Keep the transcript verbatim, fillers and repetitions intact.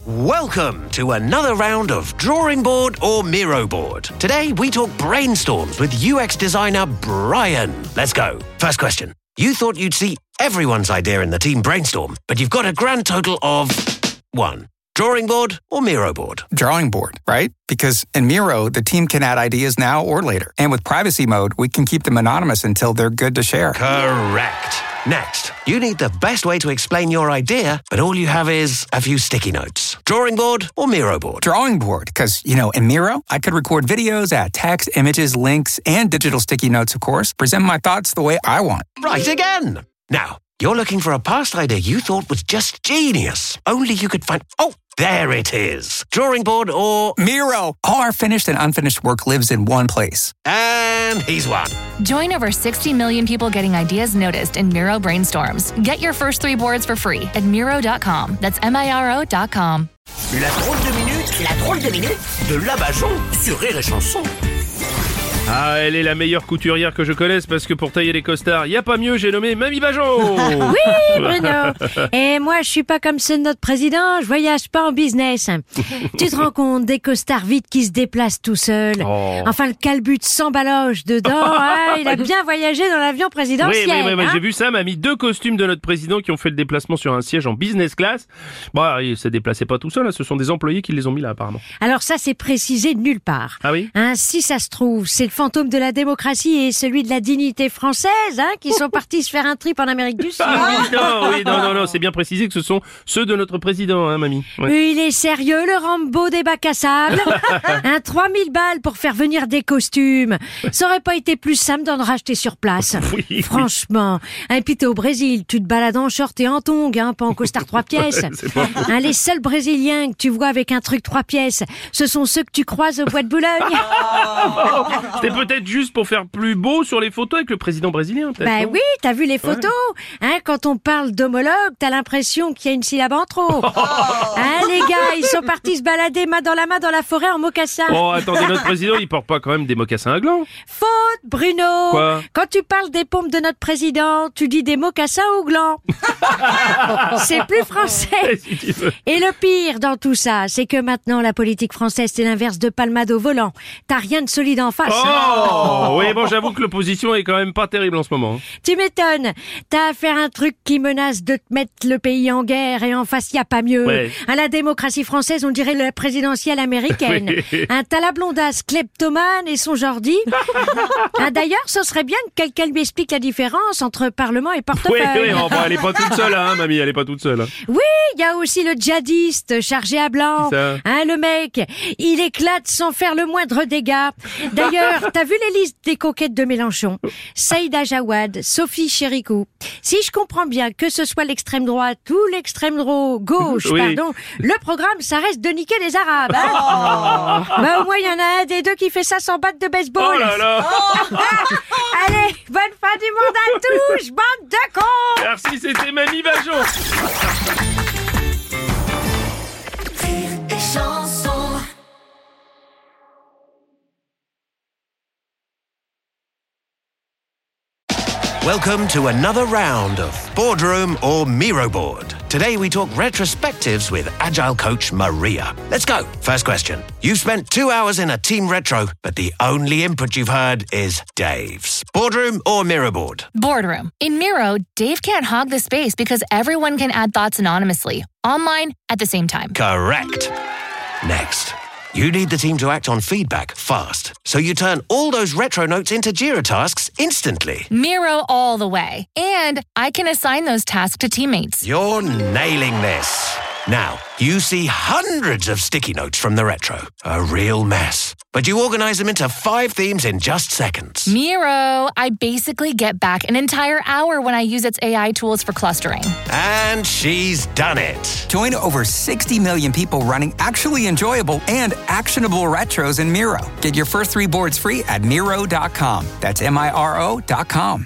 Welcome to another round of Drawing Board or Miro Board. Today we talk brainstorms with U X designer Brian. Let's go. First question. You thought you'd see everyone's idea in the team brainstorm, but you've got a grand total of one. Drawing board or Miro board? Drawing board, right? Because in Miro, the team can add ideas now or later. And with privacy mode, we can keep them anonymous until they're good to share. Correct. Next, you need the best way to explain your idea, but all you have is a few sticky notes. Drawing board or Miro board? Drawing board, because, you know, in Miro, I could record videos, add text, images, links, and digital sticky notes, of course, present my thoughts the way I want. Right again. Now, you're looking for a past idea you thought was just genius. Only you could find... Oh, there it is. Drawing board or... Miro. All our finished and unfinished work lives in one place. And he's won. Join over sixty million people getting ideas noticed in Miro Brainstorms. Get your first three boards for free at Miro dot com. That's M I R O dot com. La drôle de minute, la drôle de minute de Labajon sur Rire et Chanson. Ah, elle est la meilleure couturière que je connaisse parce que pour tailler les costards, y a pas mieux, j'ai nommé Mamie Bajon. Oui, Bruno. Et moi, je suis pas comme ceux de notre président, je voyage pas en business. Tu te rends compte des costards vides qui se déplacent tout seuls. Oh. Enfin, le calbut s'embaloche dedans. Ah, il a bien voyagé dans l'avion présidentiel. Oui, oui, oui, oui, hein. j'ai vu ça, m'a mis deux costumes de notre président qui ont fait le déplacement sur un siège en business class. Bon, il s'est déplacé pas tout seul, hein, ce sont des employés qui les ont mis là apparemment. Alors ça, c'est précisé de nulle part. Ah oui? Hein, si ça se trouve, c'est le fantôme de la démocratie et celui de la dignité française, hein, qui sont partis se faire un trip en Amérique du Sud. Ah oui, non, oui, non, non, non, c'est bien précisé que ce sont ceux de notre président, hein, mamie. Ouais. Il est sérieux, le Rambo des bacs à sable. Un trois mille balles pour faire venir des costumes. Ça aurait pas été plus simple d'en racheter sur place. Oui, Franchement. Et puis t'es au Brésil, tu te balades en short et en tongs, hein, pas en costard trois pièces. C'est pas faux. Hein, les seuls Brésiliens que tu vois avec un truc trois pièces, ce sont ceux que tu croises au bois de Boulogne. C'était peut-être juste pour faire plus beau sur les photos avec le président brésilien, peut-être. Bah non oui, t'as vu les photos. Hein, quand on parle d'homologue, t'as l'impression qu'il y a une syllabe en trop. Hein, les gars, ils sont partis se balader main dans la main dans la forêt en mocassin. Oh, attendez, notre président, il porte pas quand même des mocassins à gland. Faute, Bruno. Quoi? Quand tu parles des pompes de notre président, tu dis des mocassins au gland. C'est plus français. Si tu veux. Et le pire dans tout ça, c'est que maintenant la politique française, c'est l'inverse de palmade au volant. T'as rien de solide en face. Oh, oui, bon, j'avoue que l'opposition est quand même pas terrible en ce moment. Tu m'étonnes. T'as à faire un truc qui menace de te mettre le pays en guerre et en face, y a pas mieux. Ouais. À la démocratie française, on dirait la présidentielle américaine. Oui. Un t'as la blondasse kleptomane et son Jordi. Ah, d'ailleurs, ce serait bien que quelqu'un lui explique la différence entre parlement et Oui, portefeuille. oui, oh, bon, elle est pas toute seule, hein, mamie, elle est pas toute seule. Hein. Oui, il y a aussi le djihadiste chargé à blanc. Qui ça? Hein, le mec, il éclate sans faire le moindre dégât. D'ailleurs, t'as vu les listes des coquettes de Mélenchon? Saïda Jawad, Sophie Chérikou. Si je comprends bien que ce soit l'extrême droite ou l'extrême dro- gauche, Oui. pardon, le programme, ça reste de niquer les Arabes. Hein. Bah, au moins, il y en a un des deux qui fait ça sans batte de baseball. Oh là là. Allez, bonne fin du monde à tous, bande de cons. Merci, c'était Mamie Bajon. Rire et Chanson. Welcome to another round of Boardroom or Miro Board. Today we talk retrospectives with Agile coach Maria. Let's go. First question. You've spent two hours in a team retro, but the only input you've heard is Dave's. Boardroom or Miro Board? Boardroom. In Miro, Dave can't hog the space because everyone can add thoughts anonymously, online, at the same time. Correct. Next. You need the team to act on feedback fast, so you turn all those retro notes into Jira tasks instantly. Miro all the way. And I can assign those tasks to teammates. You're nailing this. Now, you see hundreds of sticky notes from the retro. A real mess. But you organize them into five themes in just seconds. Miro, I basically get back an entire hour when I use its A I tools for clustering. And she's done it. Join over sixty million people running actually enjoyable and actionable retros in Miro. Get your first three boards free at Miro dot com. That's M I R O dot com.